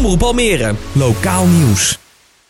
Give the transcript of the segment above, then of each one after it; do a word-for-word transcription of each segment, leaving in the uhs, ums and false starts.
Omroep Almere, lokaal nieuws.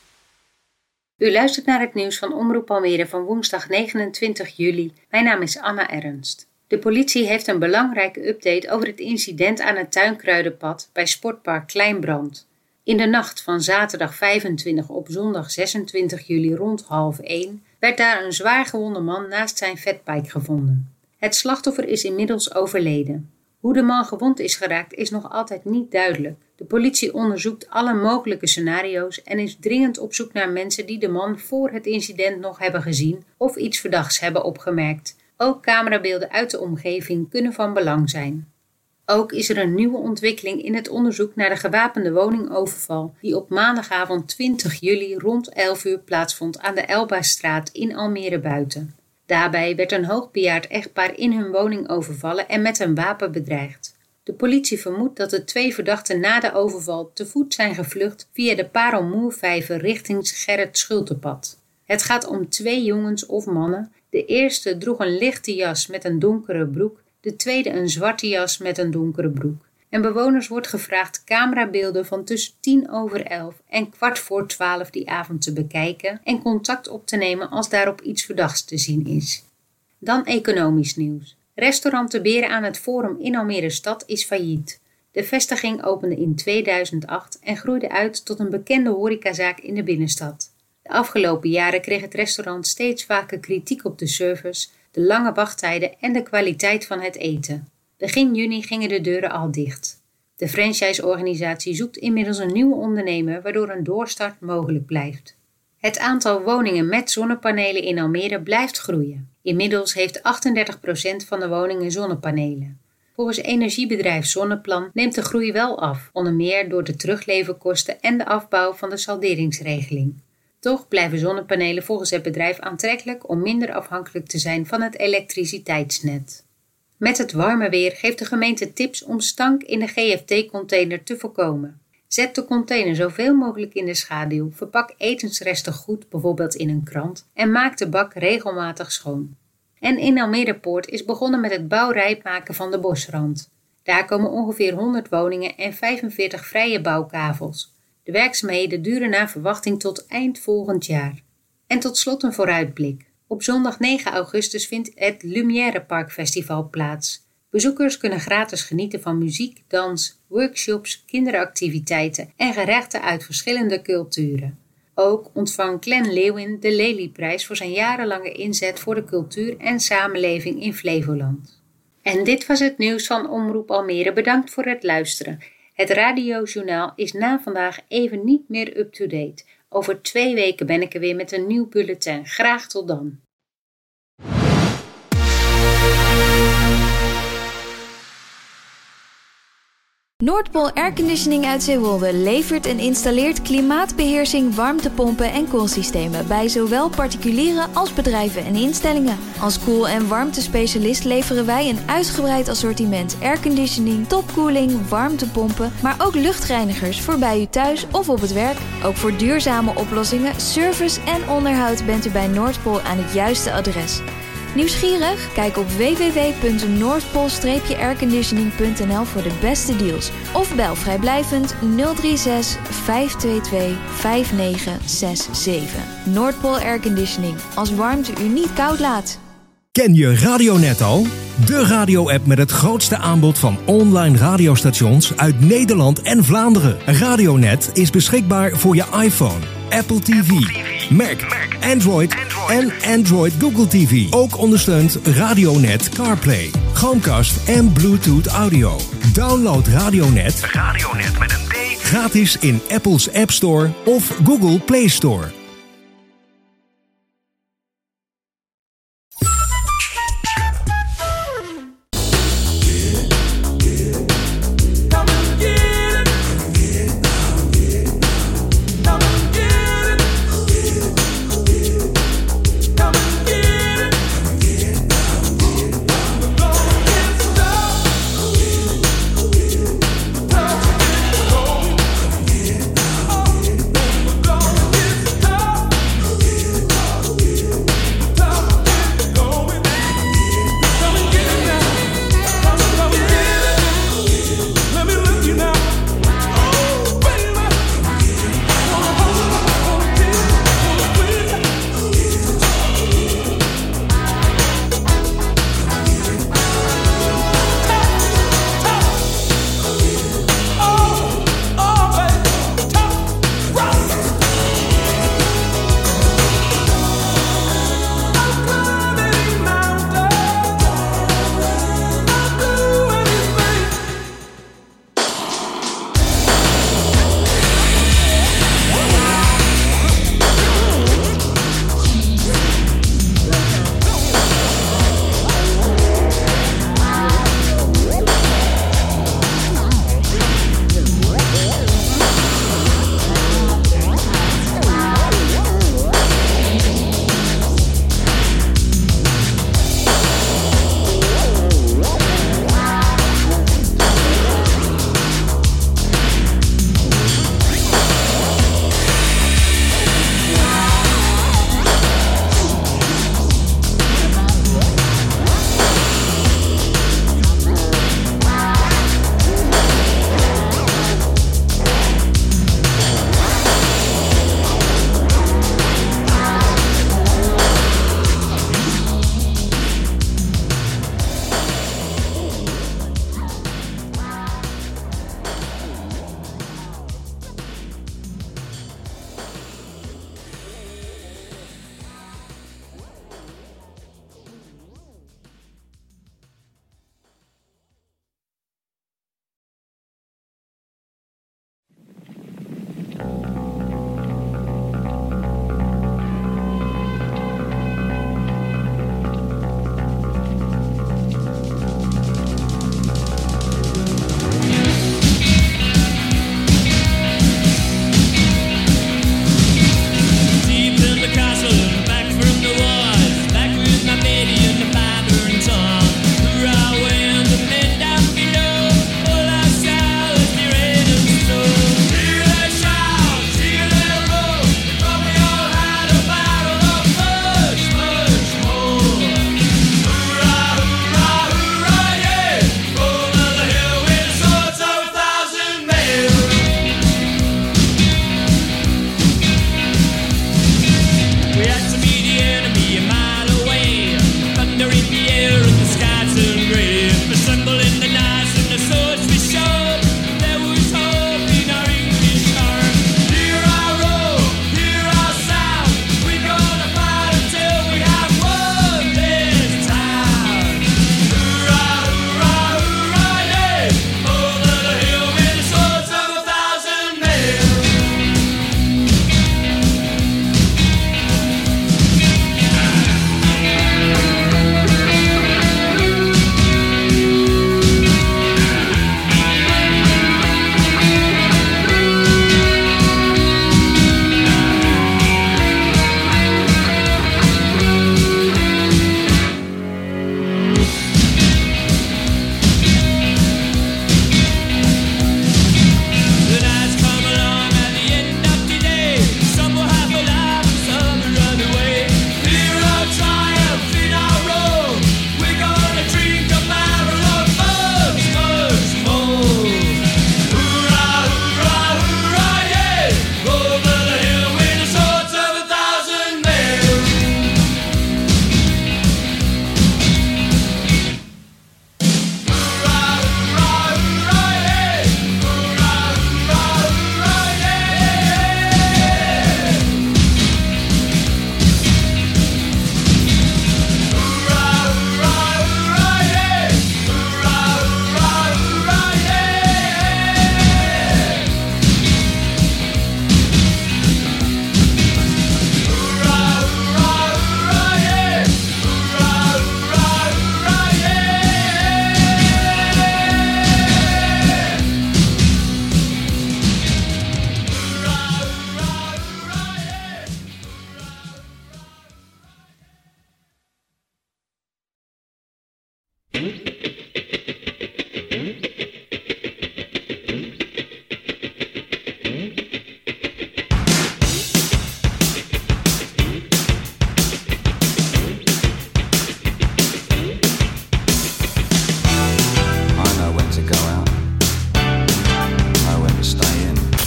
U luistert naar het nieuws van Omroep Almere van woensdag negenentwintig juli. Mijn naam is Anna Ernst. De politie heeft een belangrijke update over het incident aan het Tuinkruidenpad bij Sportpark Kleinbrand. In de nacht van zaterdag vijfentwintig op zondag zesentwintig juli rond half één werd daar een zwaar gewonde man naast zijn fatbike gevonden. Het slachtoffer is inmiddels overleden. Hoe de man gewond is geraakt is nog altijd niet duidelijk. De politie onderzoekt alle mogelijke scenario's en is dringend op zoek naar mensen die de man voor het incident nog hebben gezien of iets verdachts hebben opgemerkt. Ook camerabeelden uit de omgeving kunnen van belang zijn. Ook is er een nieuwe ontwikkeling in het onderzoek naar de gewapende woningoverval die op maandagavond twintig juli rond elf uur plaatsvond aan de Elbastraat in Almere Buiten. Daarbij werd een hoogbejaard echtpaar in hun woning overvallen en met een wapen bedreigd. De politie vermoedt dat de twee verdachten na de overval te voet zijn gevlucht via de Parelmoervijver richting Gerrit Schultepad. Het gaat om twee jongens of mannen. De eerste droeg een lichte jas met een donkere broek, de tweede een zwarte jas met een donkere broek. En bewoners wordt gevraagd camerabeelden van tussen tien over elf en kwart voor twaalf die avond te bekijken en contact op te nemen als daarop iets verdachts te zien is. Dan economisch nieuws. Restaurant De Beren aan het Forum in Almere Stad is failliet. De vestiging opende in tweeduizend acht en groeide uit tot een bekende horecazaak in de binnenstad. De afgelopen jaren kreeg het restaurant steeds vaker kritiek op de service, de lange wachttijden en de kwaliteit van het eten. Begin juni gingen de deuren al dicht. De franchise-organisatie zoekt inmiddels een nieuwe ondernemer waardoor een doorstart mogelijk blijft. Het aantal woningen met zonnepanelen in Almere blijft groeien. Inmiddels heeft achtendertig procent van de woningen zonnepanelen. Volgens energiebedrijf Zonneplan neemt de groei wel af, onder meer door de terugleverkosten en de afbouw van de salderingsregeling. Toch blijven zonnepanelen volgens het bedrijf aantrekkelijk om minder afhankelijk te zijn van het elektriciteitsnet. Met het warme weer geeft de gemeente tips om stank in de G F T-container te voorkomen. Zet de container zoveel mogelijk in de schaduw, verpak etensresten goed, bijvoorbeeld in een krant, en maak de bak regelmatig schoon. En in Almere Poort is begonnen met het bouwrijp maken van de bosrand. Daar komen ongeveer honderd woningen en vijfenveertig vrije bouwkavels. De werkzaamheden duren naar verwachting tot eind volgend jaar. En tot slot een vooruitblik. Op zondag negen augustus vindt het Lumière Park Festival plaats. Bezoekers kunnen gratis genieten van muziek, dans, workshops, kinderactiviteiten en gerechten uit verschillende culturen. Ook ontvangt Glenn Leeuwin de Lelyprijs voor zijn jarenlange inzet voor de cultuur en samenleving in Flevoland. En dit was het nieuws van Omroep Almere. Bedankt voor het luisteren. Het radiojournaal is na vandaag even niet meer up-to-date. Over twee weken ben ik er weer met een nieuw bulletin. Graag tot dan. Noordpool Airconditioning uit Zeewolde levert en installeert klimaatbeheersing, warmtepompen en koelsystemen bij zowel particulieren als bedrijven en instellingen. Als koel- en warmtespecialist leveren wij een uitgebreid assortiment airconditioning, topkoeling, warmtepompen, maar ook luchtreinigers voor bij u thuis of op het werk. Ook voor duurzame oplossingen, service en onderhoud bent u bij Noordpool aan het juiste adres. Nieuwsgierig? Kijk op w w w punt noordpool airconditioning punt n l voor de beste deals. Of bel vrijblijvend nul drie zes vijf twee twee vijf negen zes zeven. Noordpool Airconditioning. Als warmte u niet koud laat. Ken je Radionet al? De radio-app met het grootste aanbod van online radiostations uit Nederland en Vlaanderen. Radionet is beschikbaar voor je iPhone, Apple T V, Mac, Android en Android Google T V. Ook ondersteunt Radionet CarPlay, Chromecast en Bluetooth Audio. Download Radionet, Radionet met een D, gratis in Apple's App Store of Google Play Store. Time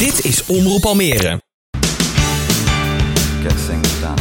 Dit is Omroep Almere. Get things done.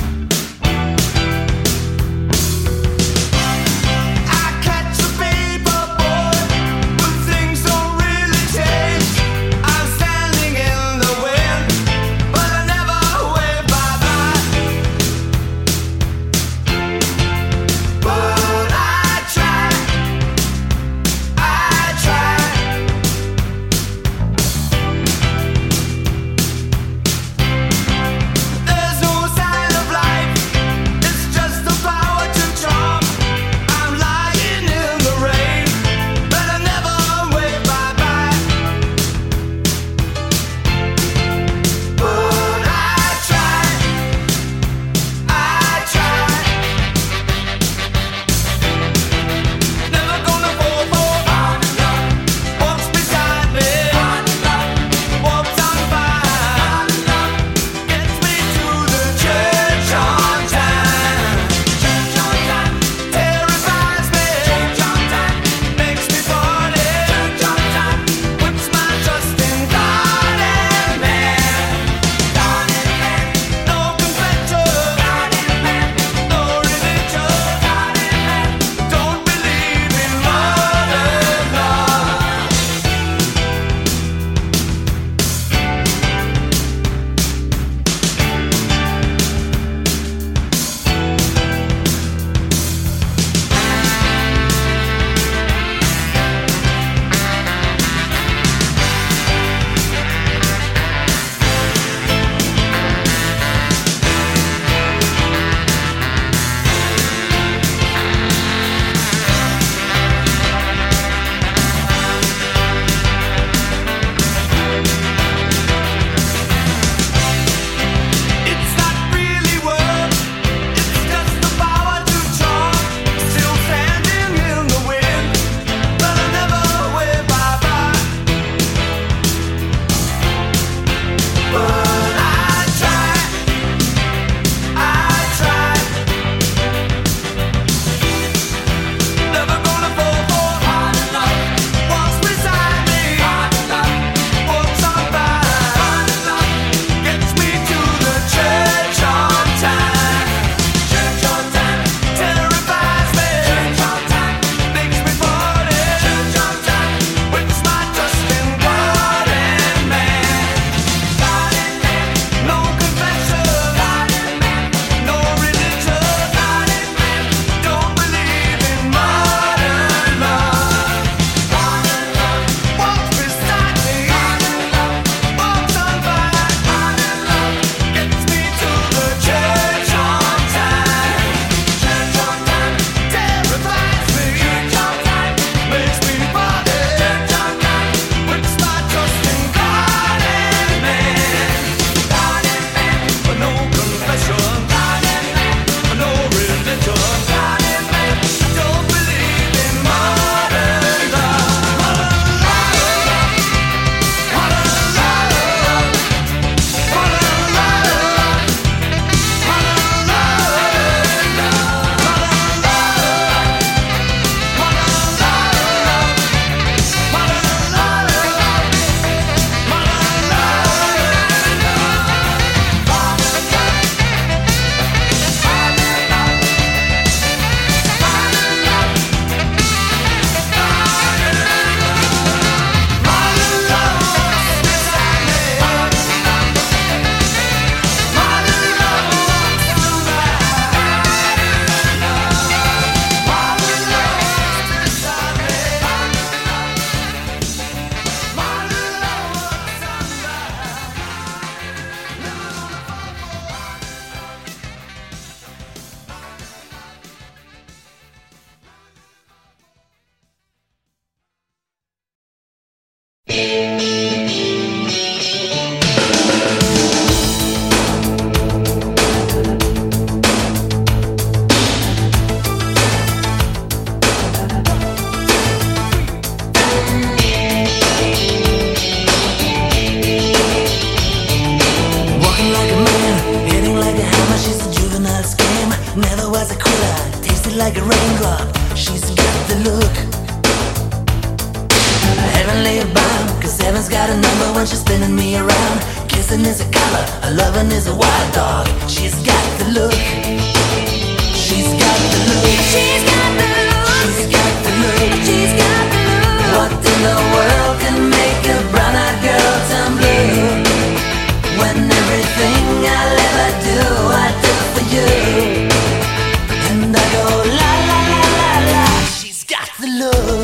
when she's spinning me around. Kissing is a color, her loving is a wild dog. She's got the look. She's got the look. She's got the look. She's got the look. She's got the look. What in the world can make a brown-eyed girl turn blue? When everything I'll ever do, I do for you. And I go la la la la la. She's got the look.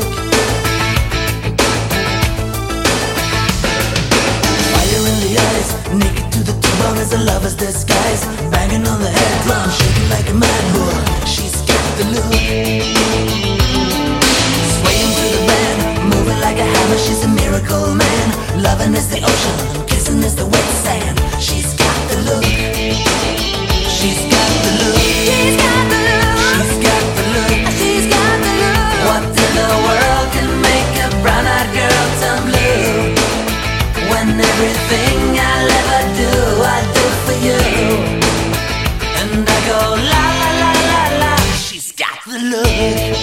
Fire in the eyes, naked to the bone as a lover's disguise. Banging on the head drum, shaking like a mad bull. She's got the look. Swaying through the band, moving like a hammer. She's a miracle man. Loving is the ocean, kissing is the wet sand. She's got the look. She's got the look. She's got the look. She's got the look. She's got the look. What in the world can make a brown-eyed girl turn blue? When everything I'll ever do, I do for you. And I go la la la la la. She's got the look.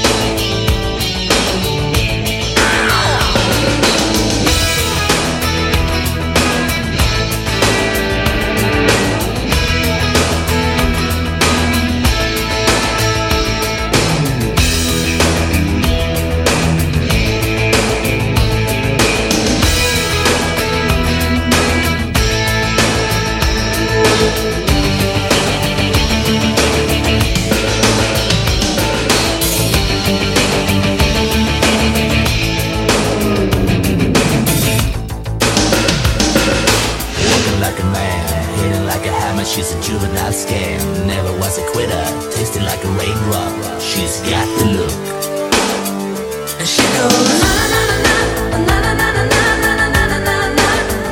She's a juvenile scam, never was a quitter, tasting like a raindrop. She's got the look. And she goes na na na na na na na na na na na na na.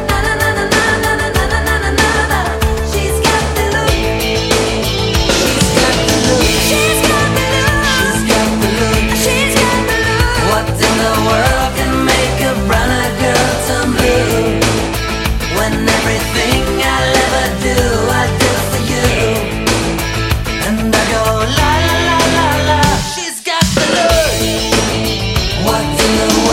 She's got the look. She's got the look. She's got the look. She's got the look. She's got the look. What in the world can make a brown-eyed girl turn blue? When everything I'll ever do, I do for you. And I go la la la la la. She's got the look. What in the world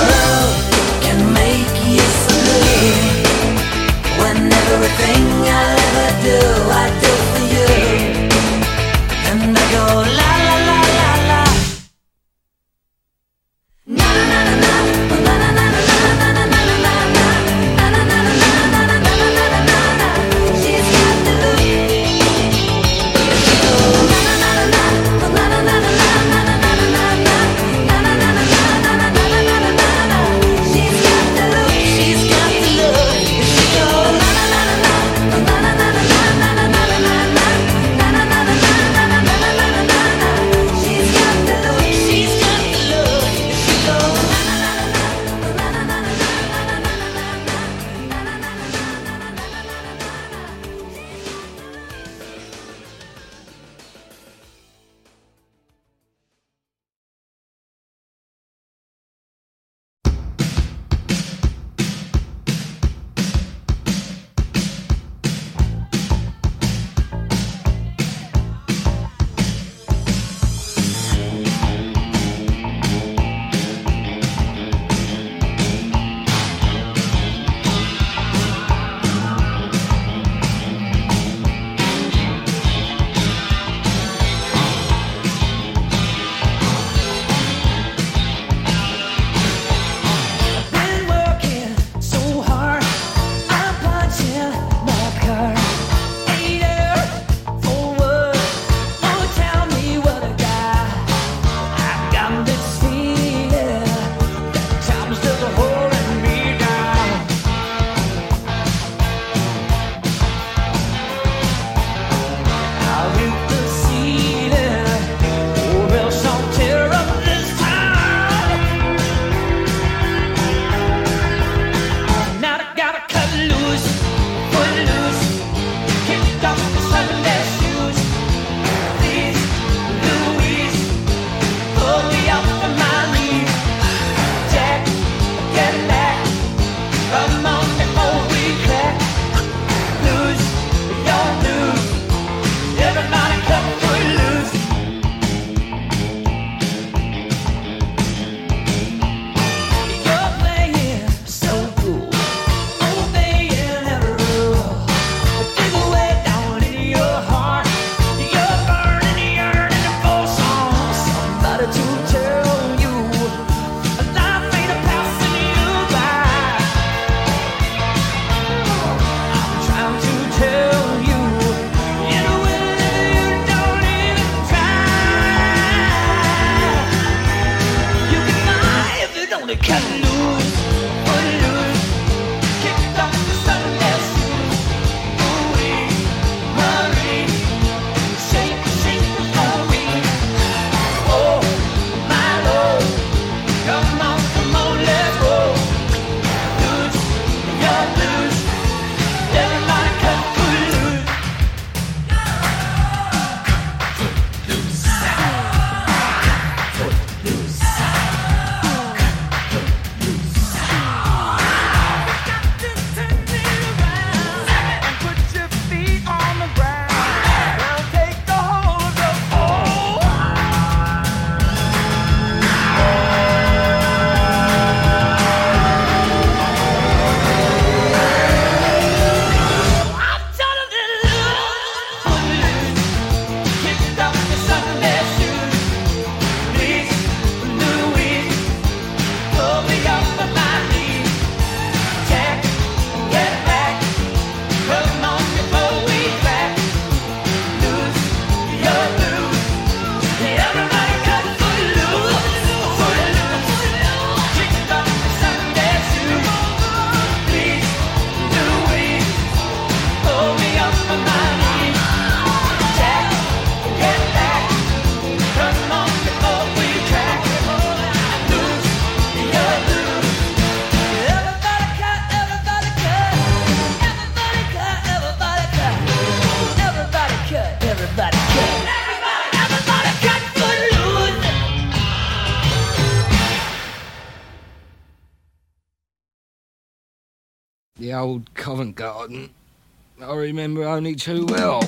The old Covent Garden, I remember only too well.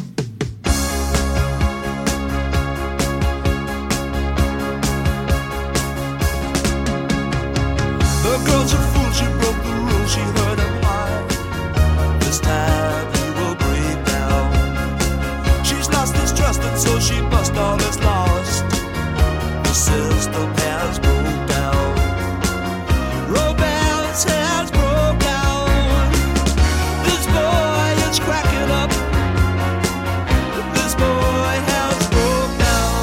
The girl's a fool, she broke the rules, she heard him high. This time he will break down. She's lost his trust and so she must all is lost. The system has broke down. Romance has broke down. This boy is cracking up. This boy has broke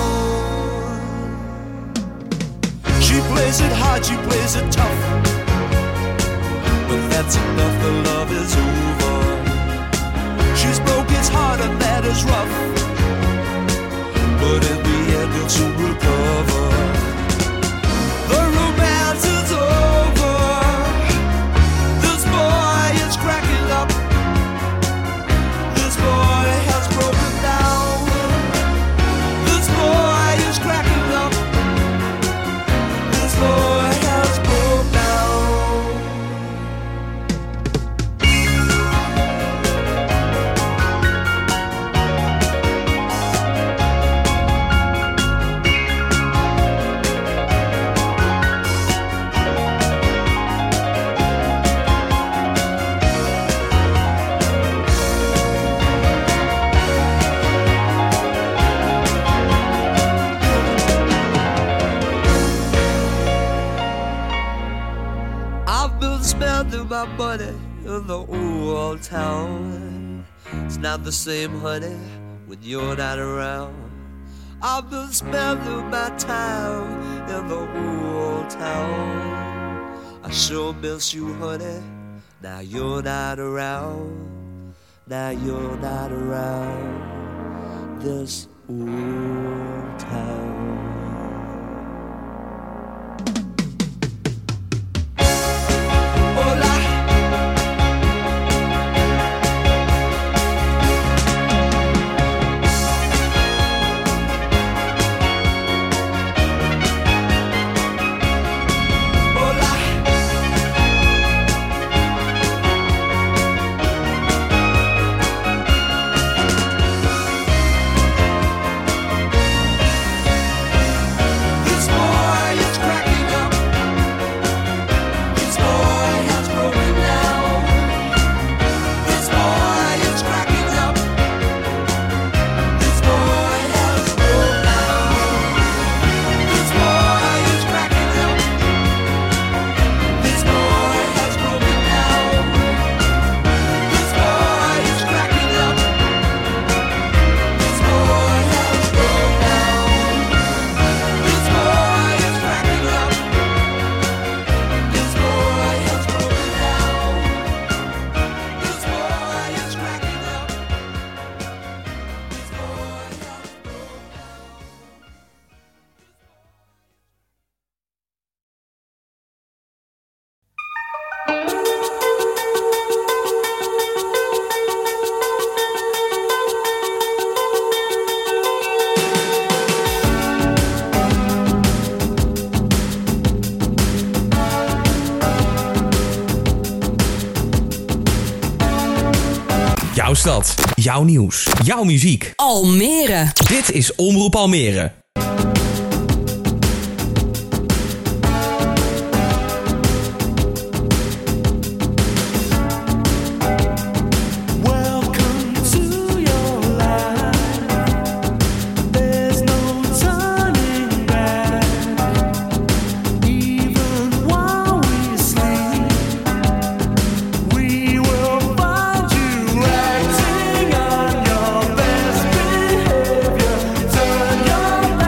down. She plays it hard, she plays it tough. But that's enough, the love is over. She's broke his heart and that is rough. But in the end he'll soon recover. The romance is over. This boy is cracking up. This boy has broken down. This boy is cracking up. This boy has broken down. I've been spending my money in the old town. It's not the same, honey, when you're not around. I've been spending my time in the old town. I sure miss you, honey. Now you're not around. Now you're not around this old town. Jouw stad, jouw nieuws, jouw muziek. Almere. Dit is Omroep Almere. Your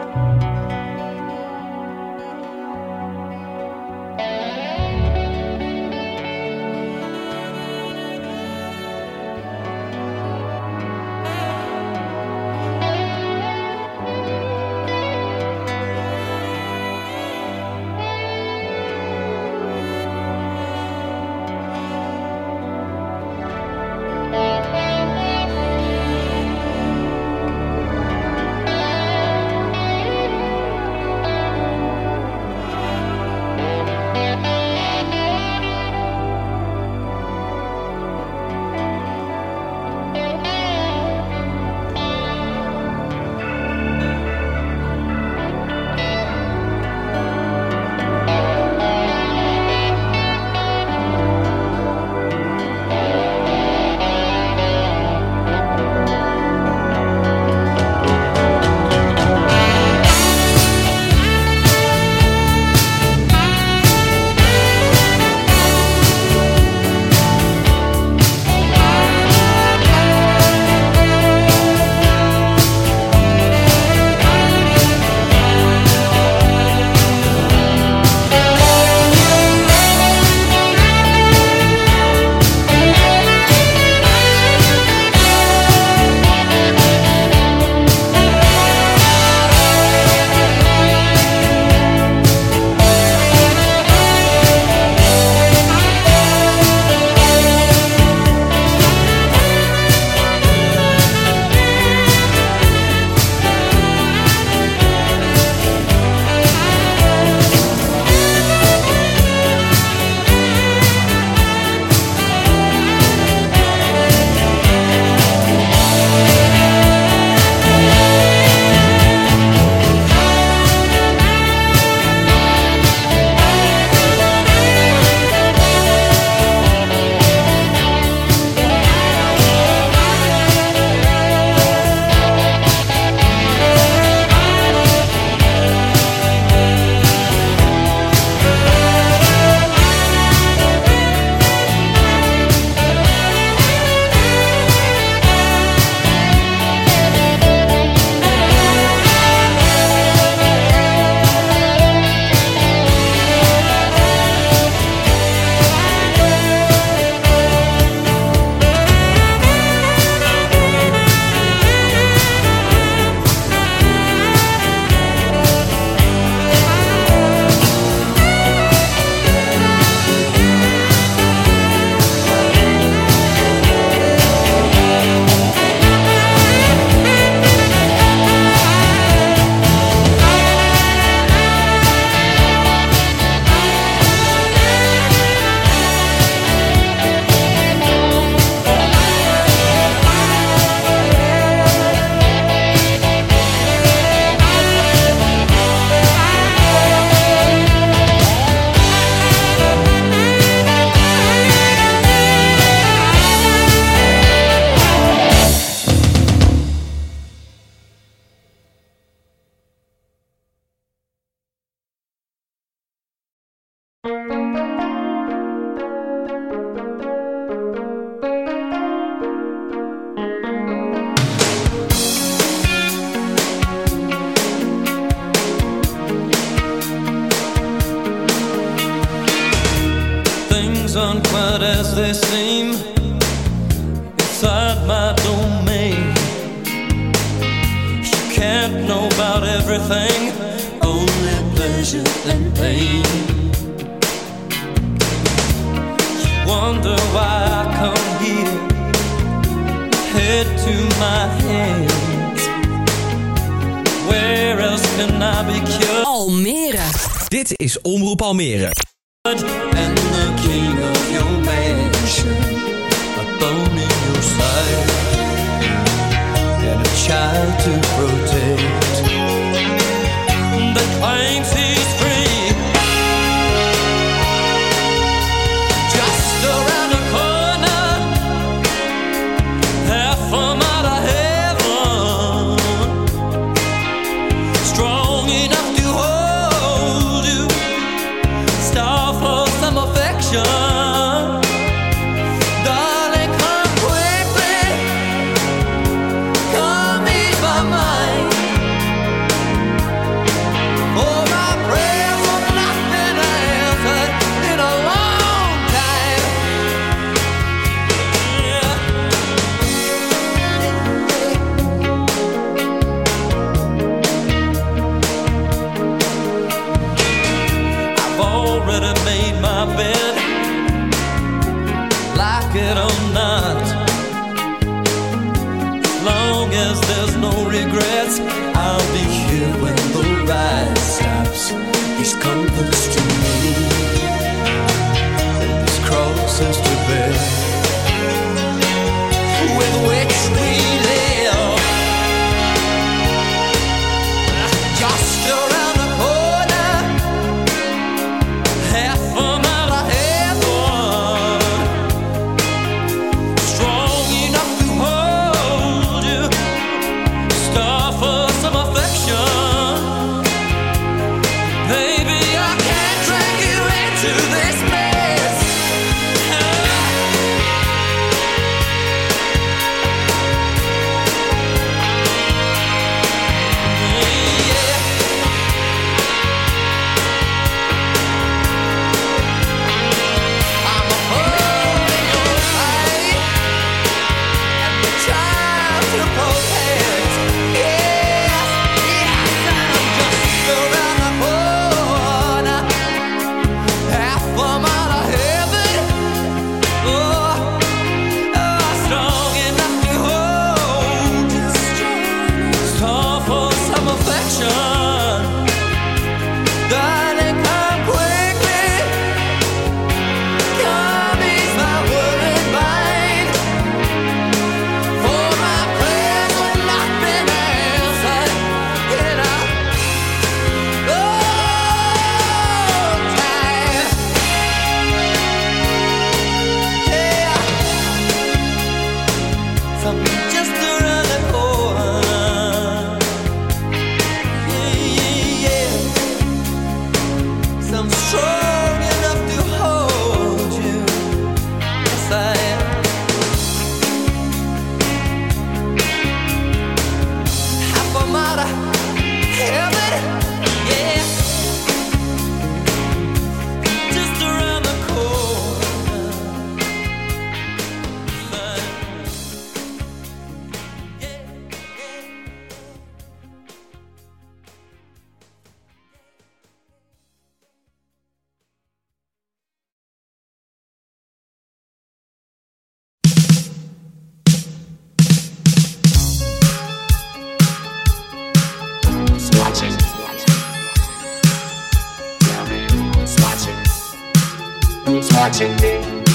aren't quite as they seem inside my domain. She can't know about everything, only pleasure and pain. You wonder why I come here, head to my hands. Where else can I be cured? Almere. Dit is Omroep Almere. And the king of your mansion, a bone in your side, and a child to protect, that claims he's free. Just around the corner, half a mile of heaven, strong enough to hold you, star for some affection. Darling, come quickly, come ease my mind. my bed, like it or not. As long as there's no regrets, I'll be here when the ride stops. These comforts to me, and these crosses to bear, with which we live. Just around the corner, half a mile ahead, strong enough to hold you, star for some affection. Baby, I can't drag you into this mess. Watching me.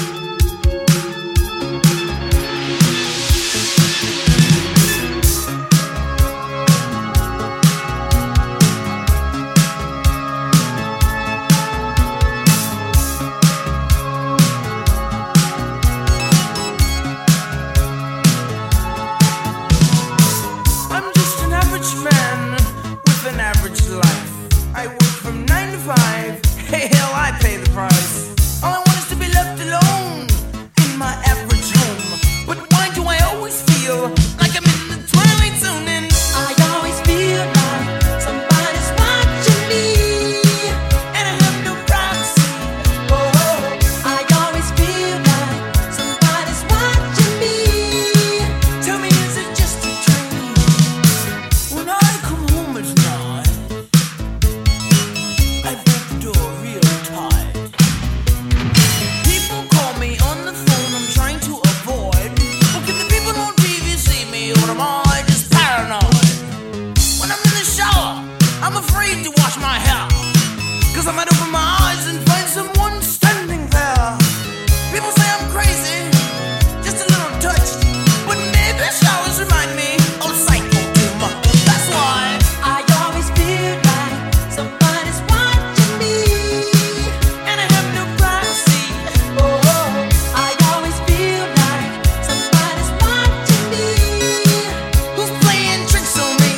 I'm just an average man with an average life. I work from nine to five. Hey, hell, I pay the price. All I want is to be left alone in my average home. But why do I always feel like I'm in the twilight zone? And I always feel like somebody's watching me, and I have no privacy. Oh, I always feel like somebody's watching me. Tell me, is it just a dream? When I come home at night, I break the door real tight. People call me on the phone, I'm trying to avoid. But can the people on T V see me, or am I just paranoid? When I'm in the shower, I'm afraid to wash my hair, 'cause I might open my eyes and find someone standing there. People say I'm crazy, just a little touched, but maybe showers remind me of psycho too much. That's why I always feel like somebody's watching me, and I have no privacy. Oh, I always feel like somebody's watching me. Who's playing tricks on me?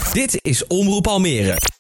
Dit is Omroep Almere.